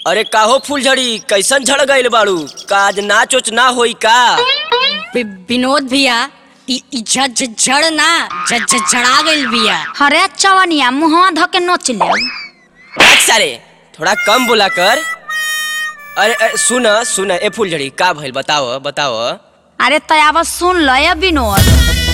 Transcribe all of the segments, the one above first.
अरे काहो फूलझड़ी कैसन झड़ गइल बाड़ू? का आज नाच उच ना होई का? विनोद भैया झड़ ना झड़ा गइल बिया। हरे चवनिया मुहवा धके नोच ले। सारे थोड़ा कम बोला कर। अरे सुन ए फूलझड़ी का भइल बताओ। अरे तयाब सुन लो ये विनोद।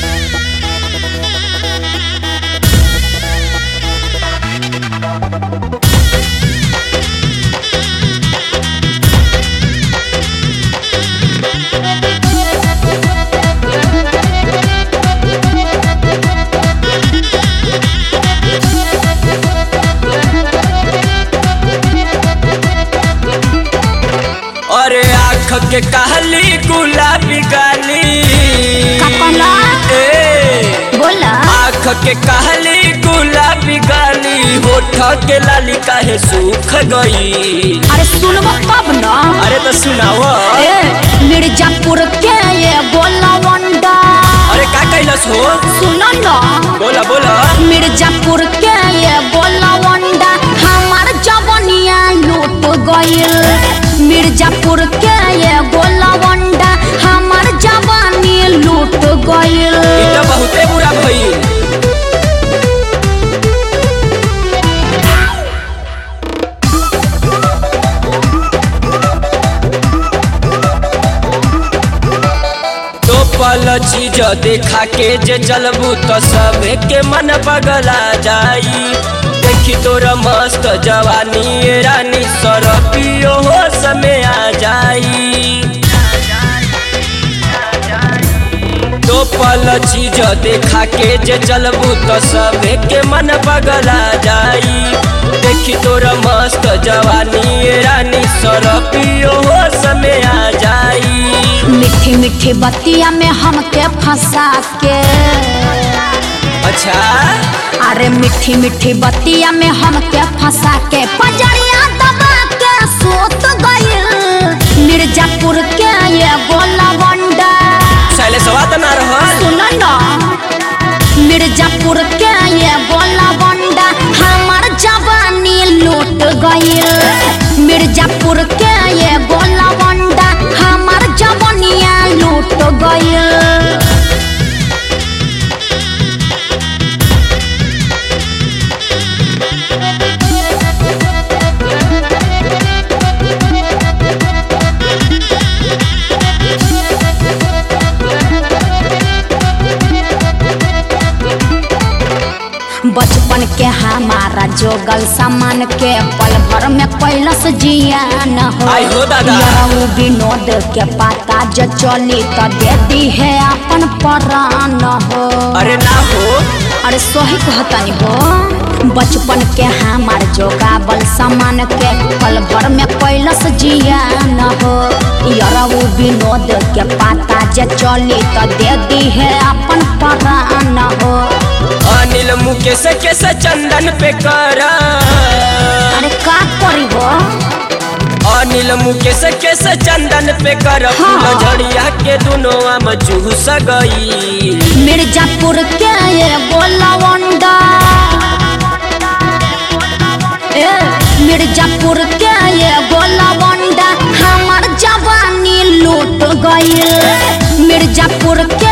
अरे आँख के कहली गुलाबी गाली बोला आँख के कहली गुलाबी गाली होठ के लाली काहे सूख गई? अरे सुनबो तब ना। अरे तो सुनाओ। मिर्जापुर के ये बोला वंडा। अरे का कैलस हो? सुनो ना बोला मिर्जापुर के ये बोला वंडा हमार जवनिया लूट गइल। मिर्जापुर के ये बोला वंडा हमार जवानी लूट गइल। ई तो बहुते बुरा भइल। तो पल चीज देखा के जे चलबू तो सबे के मन पगला जाई। देखी तोरा मस्त जवानी रानी सरपियो हो समय आ जाई। तो पल चीज देखा के जे चलबू तो सबे के मन पगला जाई। देखी तोरा मस्त जवानी रानी सरपियो हो समय आ जाई। मीठी मीठी बतिया में हमके फंसा के। अच्छा अरे मीठी मीठी बतिया में हमके फंसा के पंजरिया दबा के सोत गइल। मिर्जापुर के ये गोला वंडा साले सवात ना रहल। सुनो ना मिर्जापुर के ये गोला वंडा हमार जवानी लूट गइल। मिर्जापुर के ये गोला वंडा हमार जवानिया लूट गइल। बचपन के हमारा जोगल सामान के पल भर में कैलस जियान हो। आई हो दादा। विनोद के पाता जो चली तो दे दी है अपन परान हो। अरे ना हो। अरे सोही कहतनी हो। बचपन के हमार जोगावल सामान के पल भर में कैलस जियान हो। विनोद के पाता जो चली तो दे दी है अपन परान हो। अनिल मुकेश कैसे चंदन पे करा? अरे का करी हो? अनिल मुकेश कैसे चंदन पे कर? फूलझड़िया के दोनों आम चूस गई। मिर्जापुर के ये गोला वंडा मिर्जापुर के ये गोला वंडा हमार जवानी लूट गइल। मिर्जापुर के